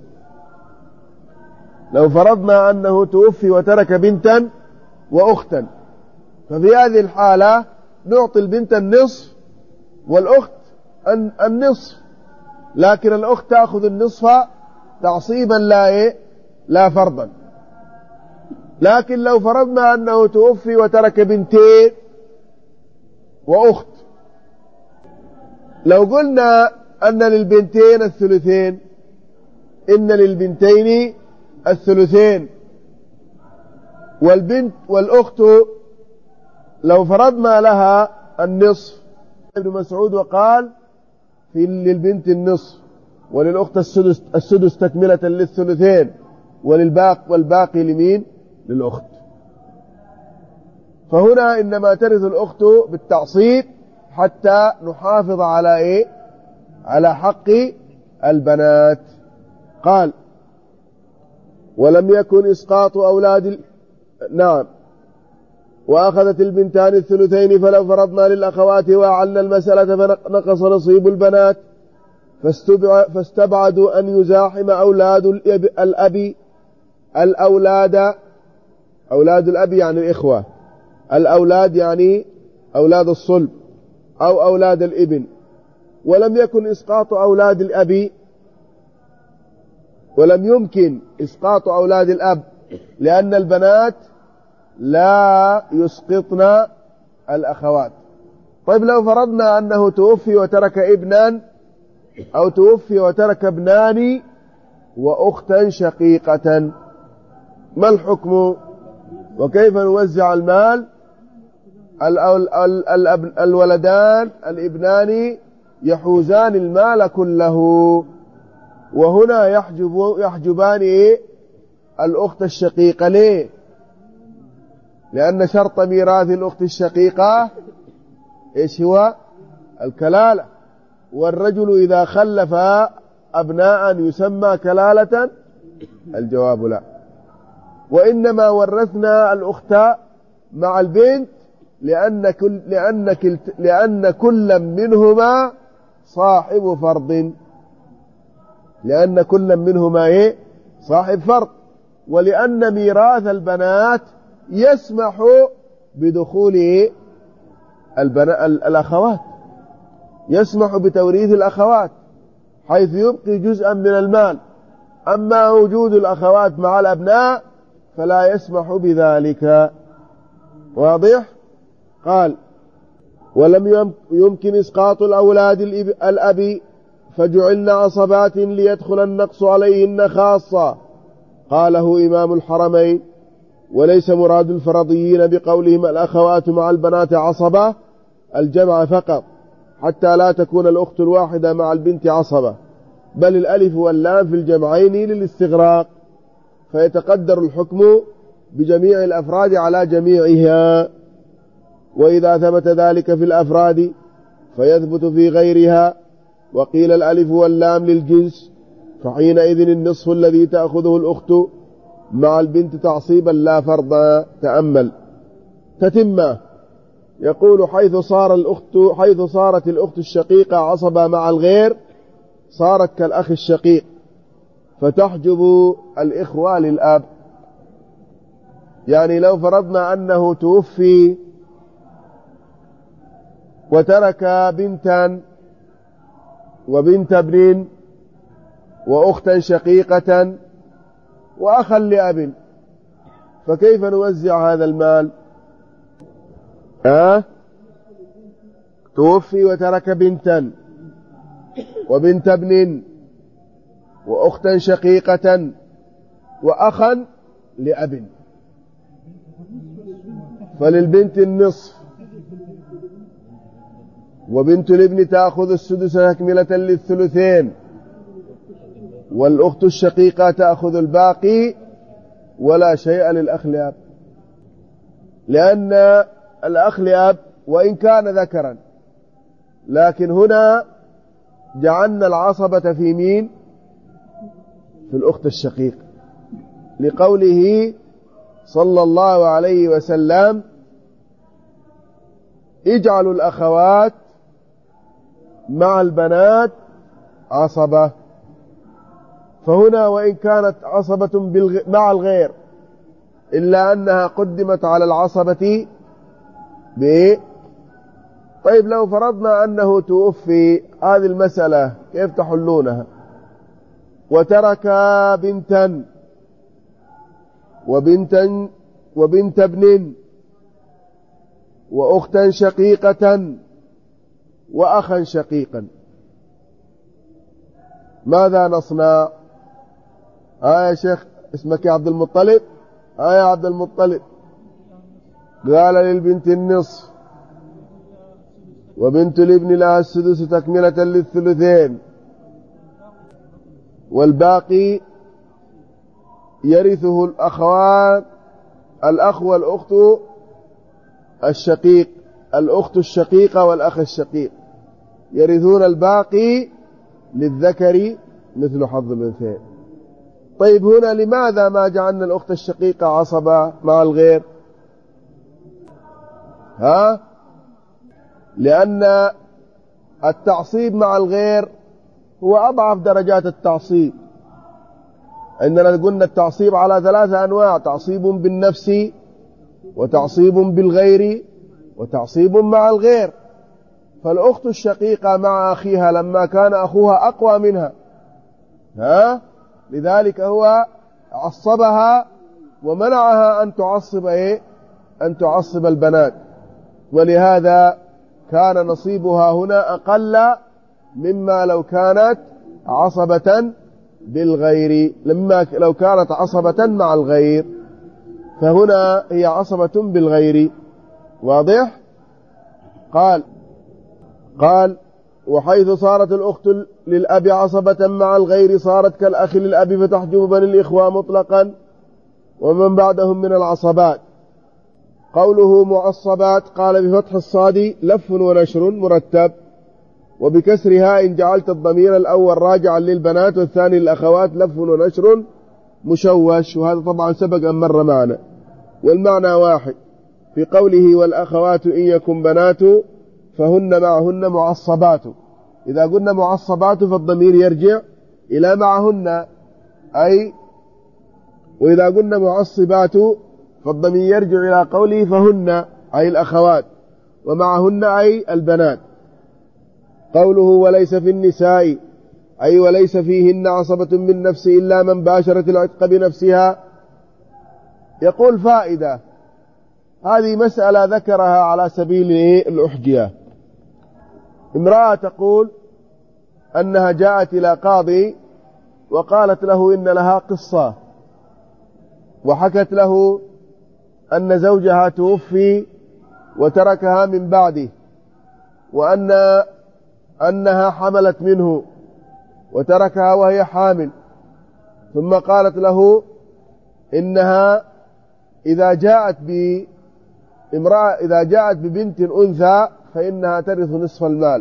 لو فرضنا أنه توفي وترك بنتا وأختا ففي هذه الحالة نعطي البنت النصف والأخت النصف، لكن الأخت تأخذ النصف تعصيبا لا إيه؟ لا فرضا. لكن لو فرضنا أنه توفي وترك بنتين وأخت لو قلنا أن للبنتين الثلثين إن للبنتين الثلثين والبنت والأخت لو فرضنا لها النصف ابن مسعود وقال في للبنت النصف وللأخت السدس, السدس تكملة للثلثين وللباقي والباقي لمين؟ للأخت. فهنا إنما ترث الأخت بالتعصيب حتى نحافظ على إيه؟ على حق البنات. قال ولم يكن إسقاط أولاد ال... نعم وأخذت البنتان الثلثين فلو فرضنا للأخوات وأعلنا المسألة فنقص نصيب البنات فاستبعدوا أن يزاحم أولاد الأب الأولاد أولاد الأب يعني الإخوة الأولاد يعني أولاد الصلب أو أولاد الابن. ولم يكن إسقاط أولاد الأب ولم يمكن إسقاط أولاد الأب لأن البنات لا يسقطن الأخوات. طيب لو فرضنا أنه توفي وترك ابنا أو توفي وترك ابنان وأختا شقيقة ما الحكم وكيف نوزع المال؟ الولدان الابنان يحوزان المال كله وهنا يحجب يحجبان إيه؟ الأخت الشقيقة. ليه؟ لأن شرط ميراث الأخت الشقيقة إيش هو؟ الكلالة، والرجل إذا خلف أبناء يسمى كلالة؟ الجواب لا. وإنما ورثنا الأخت مع البنت لأن كل, لأن كل, لأن كل منهما صاحب فرض لأن كل منهما إيه؟ صاحب فرض، ولأن ميراث البنات يسمح بدخول الأخوات يسمح بتوريث الأخوات حيث يبقي جزءا من المال. أما وجود الأخوات مع الأبناء فلا يسمح بذلك. واضح؟ قال ولم يمكن إسقاط الأولاد الأب فجعلن عصبات ليدخل النقص عليهن خاصة. قاله إمام الحرمين وليس مراد الفرضيين بقولهم الأخوات مع البنات عصبة الجمع فقط حتى لا تكون الأخت الواحدة مع البنت عصبة، بل الألف واللام في الجمعين للاستغراق فيتقدر الحكم بجميع الأفراد على جميعها. وإذا ثبت ذلك في الأفراد فيثبت في غيرها. وقيل الألف واللام للجنس فحينئذ النصف الذي تأخذه الأخت مع البنت تعصيبا لا فرضا. تأمل تتمة. يقول حيث صار الأخت حيث صارت الأخت الشقيقة عصبة مع الغير صارت كالأخ الشقيق فتحجب الإخوة للأب. يعني لو فرضنا أنه توفي وترك بنتا وبنت ابن وأختا شقيقة وأخا لأب، فكيف نوزع هذا المال؟ أه؟ توفي وترك بنتا وبنت ابن وأختا شقيقة وأخا لأب، فللبنت النصف وبنت الابن تأخذ السدس تكملة للثلثين، والأخت الشقيقة تأخذ الباقي ولا شيء للأخ لأب، لأن الأخ لأب وإن كان ذكرا لكن هنا جعلنا العصبة في مين؟ في الأخت الشقيقة، لقوله صلى الله عليه وسلم اجعلوا الأخوات مع البنات عصبة. فهنا وإن كانت عصبة بالغ... مع الغير إلا أنها قدمت على العصبة بإيه؟ طيب لو فرضنا أنه توفي، هذه المسألة كيف تحلونها؟ وترك بنتا وبنتا وبنت ابن وأختا شقيقة وأخا شقيقا، ماذا نصنع؟ آه يا شيخ اسمك يا عبد المطلب؟ آه يا عبد المطلب. قال للبنت النصف وبنت الابن لها السدس تكملة للثلثين، والباقي يرثه الأخوان الأخ والأخت الشقيق الأخت الشقيقة والأخ الشقيق يرثون الباقي للذكر مثل حظ الأنثيين. طيب هنا لماذا ما جعلنا الأخت الشقيقة عصبة مع الغير؟ ها؟ لأن التعصيب مع الغير هو أضعف درجات التعصيب. عندنا قلنا التعصيب على ثلاثة أنواع: تعصيب بالنفس وتعصيب بالغير وتعصيب مع الغير. فالأخت الشقيقة مع أخيها لما كان أخوها أقوى منها، ها؟ لذلك هو عصبها ومنعها أن تعصب إيه؟ أن تعصب البنات، ولهذا كان نصيبها هنا أقل مما لو كانت عصبة بالغير، لما لو كانت عصبة مع الغير، فهنا هي عصبة بالغير. واضح؟ قال قال وحيث صارت الأخت للأب عصبة مع الغير صارت كالأخ للأب فتحجب بني الإخوة مطلقا ومن بعدهم من العصبات. قوله معصبات قال بفتح الصاد لف ونشر مرتب، وبكسرها إن جعلت الضمير الأول راجعا للبنات والثاني للأخوات لف ونشر مشوش، وهذا طبعا سبق أن مر معنا، والمعنى واحد. في قوله والأخوات إن يكن بنات فهن معهن معصبات، إذا قلنا معصبات فالضمير يرجع إلى معهن، أي وإذا قلنا معصبات فالضمير يرجع إلى قوله فهن أي الأخوات ومعهن أي البنات. قوله وليس في النساء أي وليس فيهن عصبة من نفس إلا من باشرت العتق بنفسها. يقول فائدة، هذه مسألة ذكرها على سبيل الأحجية. امرأة تقول أنها جاءت إلى قاضي وقالت له إن لها قصة، وحكت له أن زوجها توفي وتركها من بعده، وأن أنها حملت منه وتركها وهي حامل، ثم قالت له إنها إذا جاءت بامرأة إذا جاءت ببنت أنثى فإنها ترث نصف المال،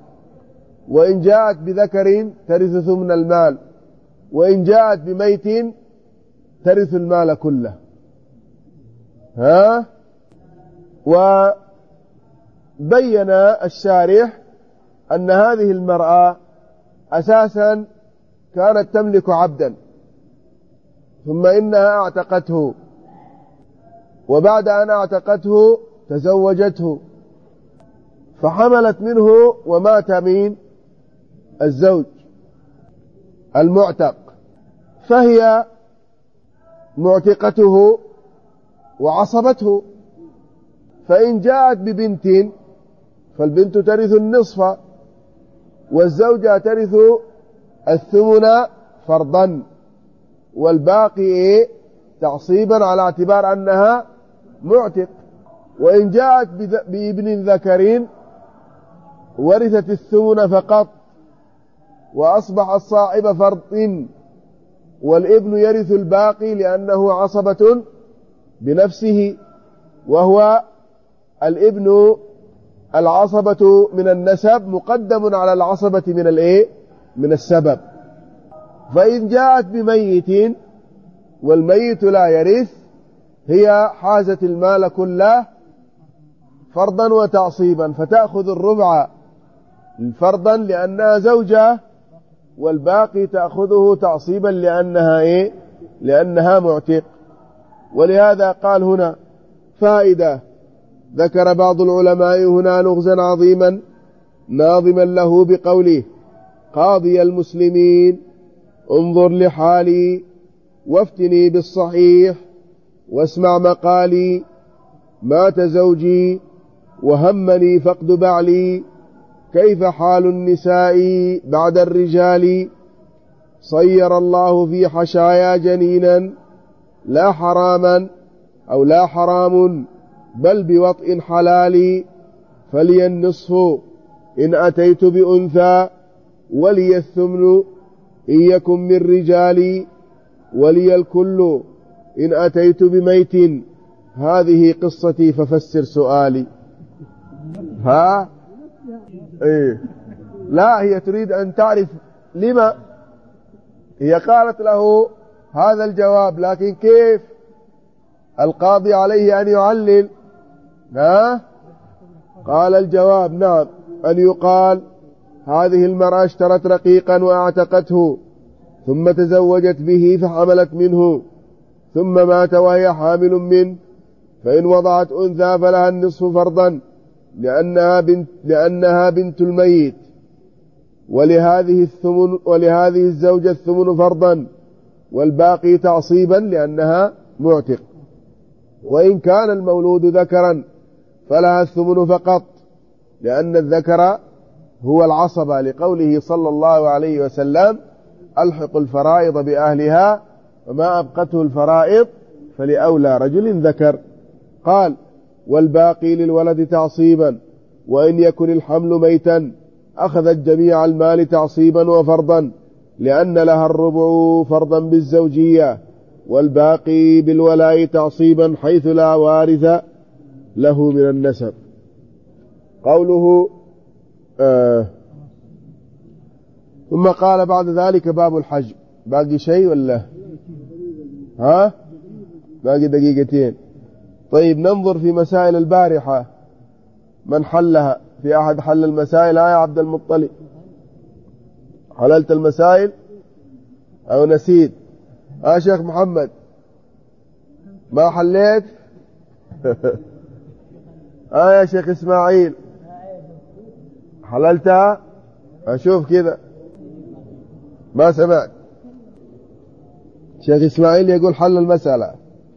وإن جاءت بذكر ترث ثمن المال، وإن جاءت بميت ترث المال كله. ها؟ وبين الشارح أن هذه المرأة أساسا كانت تملك عبدا، ثم إنها اعتقته، وبعد أن اعتقته تزوجته، فحملت منه ومات من الزوج المعتق، فهي معتقته وعصبته. فإن جاءت ببنت فالبنت ترث النصف، والزوجة ترث الثمن فرضا، والباقي تعصيبا على اعتبار أنها معتق. وإن جاءت بابن ذكر ورثت الثمن فقط، وأصبح الصاحب فرض، والابن يرث الباقي لأنه عصبة بنفسه، وهو الابن العصبة من النسب مقدم على العصبة من الايه من السبب. فإن جاءت بميت والميت لا يرث، هي حازت المال كله فرضا وتعصيبا، فتأخذ الربع فرضا لأنها زوجة، والباقي تأخذه تعصيبا لأنها إيه؟ لأنها معتق. ولهذا قال هنا فائدة، ذكر بعض العلماء هنا لغزا عظيما ناظما له بقوله: قاضي المسلمين انظر لحالي وافتني بالصحيح واسمع مقالي، مات زوجي وهمني فقد بعلي، كيف حال النساء بعد الرجال، صير الله في حشايا جنينا لا حراما أو لا حرام بل بوطء حلال، فلي النصف إن أتيت بأنثى ولي الثمن إن يكن من رجالي، ولي الكل إن أتيت بميت، هذه قصتي ففسر سؤالي. ها إيه؟ لا، هي تريد أن تعرف لما هي قالت له هذا الجواب، لكن كيف القاضي عليه أن يعلل. ها؟ قال الجواب نعم، أن يقال هذه المرأة اشترت رقيقا واعتقته، ثم تزوجت به فحملت منه، ثم مات وهي حامل منه، فإن وضعت أنثى فلها النصف فرضا لأنها بنت, لأنها بنت الميت، ولهذه الثمن ولهذه الزوجة الثمن فرضا، والباقي تعصيبا لأنها معتق. وإن كان المولود ذكرا فلها الثمن فقط، لأن الذكر هو العصبة، لقوله صلى الله عليه وسلم: ألحق الفرائض بأهلها وما أبقته الفرائض فلأولى رجل ذكر. قال: والباقي للولد تعصيبا، وإن يكن الحمل ميتا أخذت جميع المال تعصيبا وفرضا، لأن لها الربع فرضا بالزوجية، والباقي بالولاء تعصيبا حيث لا وارث له من النسب. قوله آه ثم قال بعد ذلك باب الحج. باقي شيء ولا ها؟ باقي دقيقتين. طيب ننظر في مسائل البارحة، من حلها؟ في أحد حل المسائل؟ آه يا عبد المطلب، حللت المسائل أو نسيت؟ آه شيخ محمد ما حليت؟ آه يا شيخ إسماعيل حللتها؟ أشوف كذا ما سمعت. شيخ إسماعيل يقول حل المسألة.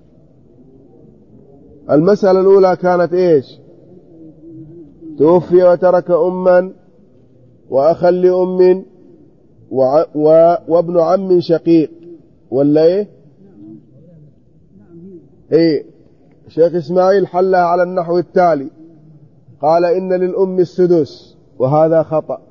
المسألة الأولى كانت إيش؟ توفي وترك أما وأخا لأم و... و... وابن عم شقيق، ولا إيه؟ إيه؟ شيخ إسماعيل حلها على النحو التالي: قال إن للأم السدس، وهذا خطأ،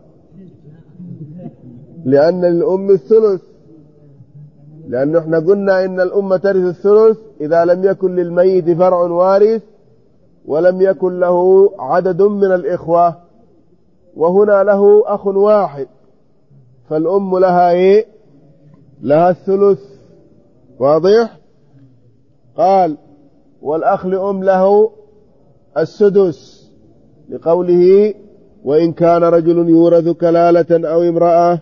لأن للأم الثلث، لأن احنا قلنا إن الأم ترث الثلث إذا لم يكن للميت فرع وارث ولم يكن له عدد من الإخوة، وهنا له أخ واحد، فالأم لها إيه؟ لها الثلث. واضح؟ قال: والأخ لأم له السدس لقوله وإن كان رجل يورث كلالة أو امرأة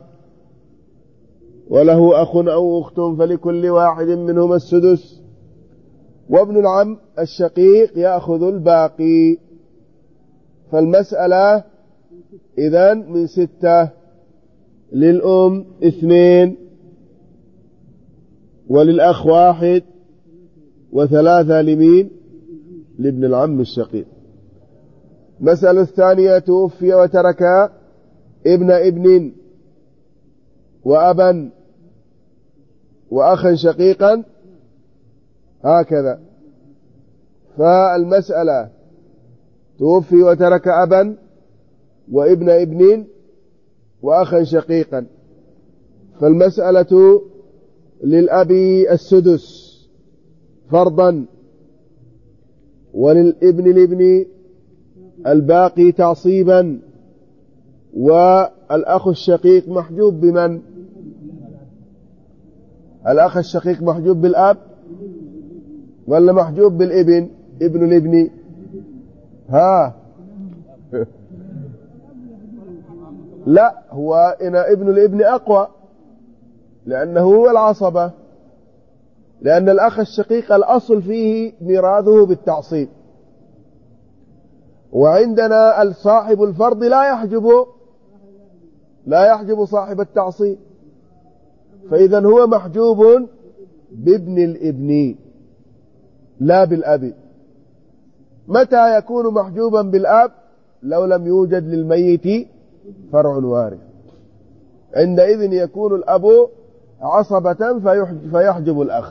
وله أخ أو أخت فلكل واحد منهما السدس، وابن العم الشقيق يأخذ الباقي. فالمسألة إذن من ستة، للأم اثنين وللأخ واحد وثلاثة لمين؟ لابن العم الشقيق. مسألة الثانية توفي وترك ابن ابن وأبا وأخا شقيقا هكذا. فالمسألة توفي وترك أبا وابن ابن وأخا شقيقا، فالمسألة للأب السدس فرضا، وللابن الابن الباقي تعصيبا، والأخ الشقيق محجوب بمن؟ الأخ الشقيق محجوب بالأب ولا محجوب بالابن؟ ابن الابن ها لا، هو إن ابن الابن أقوى لأنه هو العصبة، لأن الأخ الشقيق الأصل فيه ميراثه بالتعصيب، وعندنا صاحب الفرض لا يحجب لا يحجب صاحب التعصيب، فإذا هو محجوب بابن الابن لا بالأب. متى يكون محجوبا بالأب؟ لو لم يوجد للميت فرع وارث، عندئذ يكون الأب عصبة فيحجب الأخ.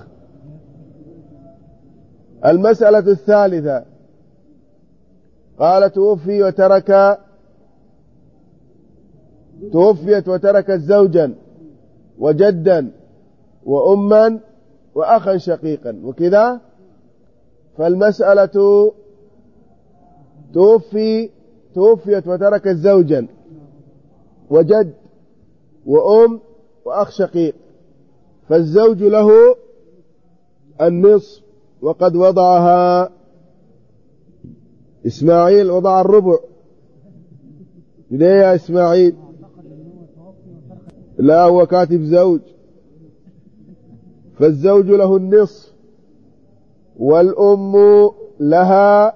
المسألة الثالثة قال توفي وترك توفيت وتركت زوجا وجدا وأما وأخا شقيقا وكذا، فالمسألة توفي توفيت وتركت زوجا وجد وأم وأخ شقيق، فالزوج له النصف وقد وضعها إسماعيل، وضع الربع. ليه يا إسماعيل؟ لا، هو كاتب زوج، فالزوج له النصف والأم لها،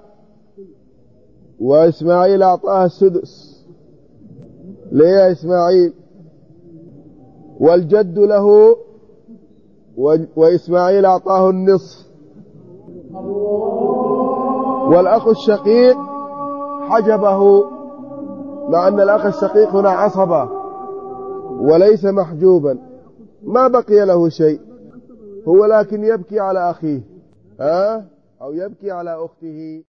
وإسماعيل أعطاها السدس. ليه يا إسماعيل؟ والجد له وإسماعيل أعطاه النصف، والأخ الشقيق حجبه، مع أن الأخ الشقيق هنا عصبة وليس محجوبا، ما بقي له شيء، هو لكن يبكي على أخيه ها أو يبكي على أخته.